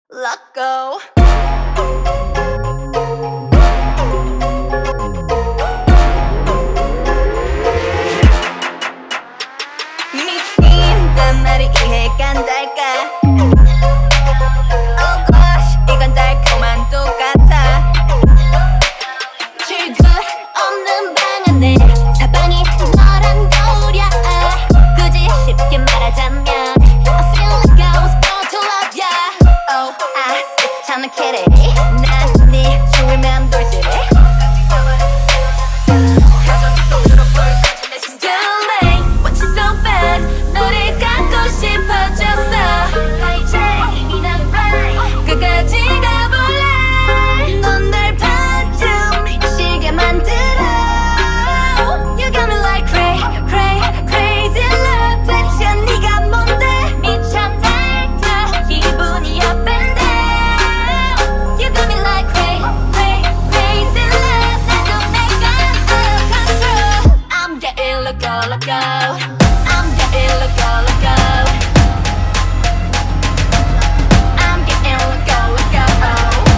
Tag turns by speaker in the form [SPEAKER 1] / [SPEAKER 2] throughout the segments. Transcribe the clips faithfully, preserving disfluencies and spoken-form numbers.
[SPEAKER 1] Let go. 미친단 말이 이해가 안 될까? Oh gosh, 이건 달콤한 똑같아. 출구 없는 방 안에 사방이 너란 거울이야. 굳이 쉽게 말하자면 I feel like I was born to love ya. Oh, I see 차는 캐리. 난 네 주위 맴돌지래. Let go. I'm getting let go, let go. I'm getting let go, let go.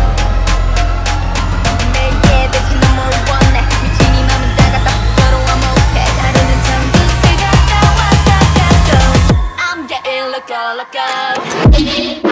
[SPEAKER 1] 내게 대신 너무 원해. 미친이 맘은 다가다 걸어와 못해. 다루는 전부 그가 나와 다가도 I'm getting let go, let go.